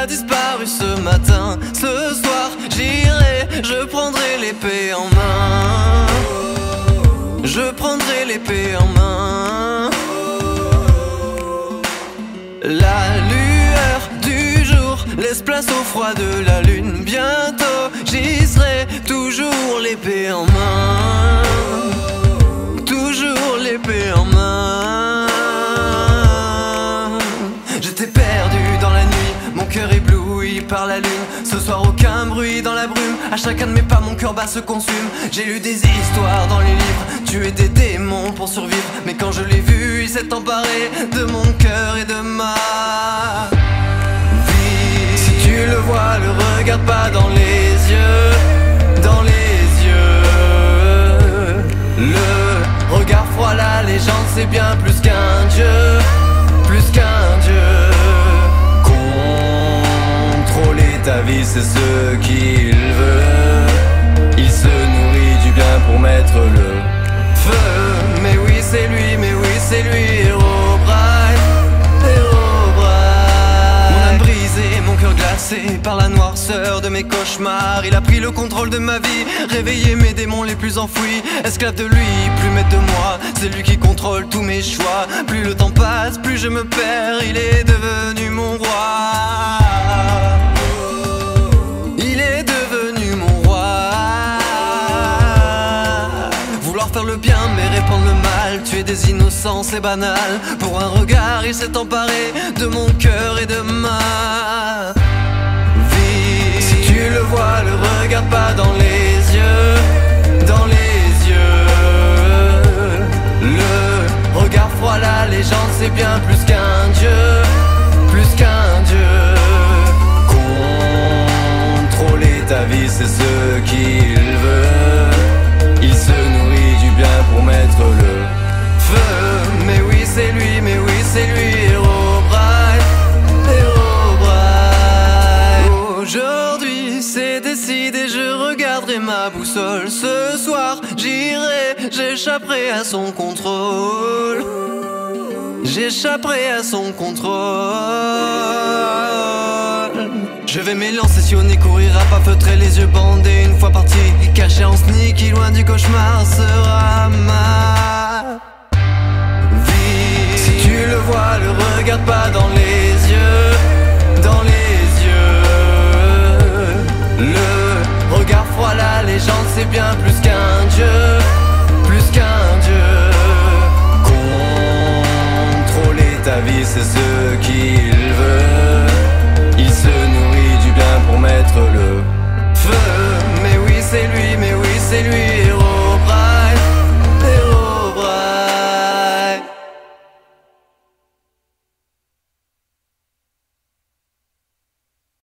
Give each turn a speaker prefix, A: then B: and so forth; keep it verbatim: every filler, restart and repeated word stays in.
A: a disparu ce matin. Ce soir j'irai, je prendrai l'épée en main. Je prendrai l'épée en main. La lueur du jour laisse place au froid de la lune. Bientôt j'y serai, toujours l'épée en main. Toujours l'épée en main. J'étais perdu dans la nuit, mon cœur ébloui par la lune. Ce soir aucun bruit dans la brume, à chacun de mes pas mon cœur bat se consume. J'ai lu des histoires dans les livres, tué des démons pour survivre. Mais quand je l'ai vu, il s'est emparé de mon cœur et de ma vie. Si tu le vois, le regarde pas dans les yeux, dans les yeux. Le regard froid, la légende, c'est bien plus qu'un dieu, plus qu'un dieu. Contrôler ta vie, c'est ce qu'il veut. Il se nourrit du bien pour mettre le feu. Mais oui, c'est lui, mais oui, c'est lui, Herobrine, Herobrine. Mon âme brisée, mon cœur glacé par la noirceur de mes cauchemars. Il a pris le contrôle de ma vie, réveillé mes démons les plus enfouis. Esclave de lui, plus maître de moi, c'est lui qui contrôle tous mes choix. Plus le temps passe, plus je me perds, il est devenu mon roi. Il est devenu mon roi. Vouloir faire le bien mais répandre le mal, tuer des innocents c'est banal. Pour un regard il s'est emparé de mon cœur et de ma vie. Si tu le vois, le regarde pas dans les yeux, dans les yeux. Le regard froid, la légende, c'est bien plus qu'un dieu, plus qu'un dieu. Contrôler ta vie, c'est ce qu'il veut. Il se nourrit du bien pour mettre le feu. Mais oui, c'est lui, mais oui, c'est lui, Herobrine, Herobrine. Aujourd'hui, c'est décidé, je regarderai ma boussole. Ce soir, j'irai, j'échapperai à son contrôle. J'échapperai à son contrôle. Je vais m'élancer, sillonner, courir à pas feutrer, les yeux bandés. Une fois parti, caché en sneaky, loin du cauchemar sera ma vie. Si tu le vois, le regarde pas dans les yeux, dans les yeux. Le regard froid, la légende, c'est bien plus qu'un dieu, plus qu'un dieu. Contrôler ta vie, c'est ce qu'il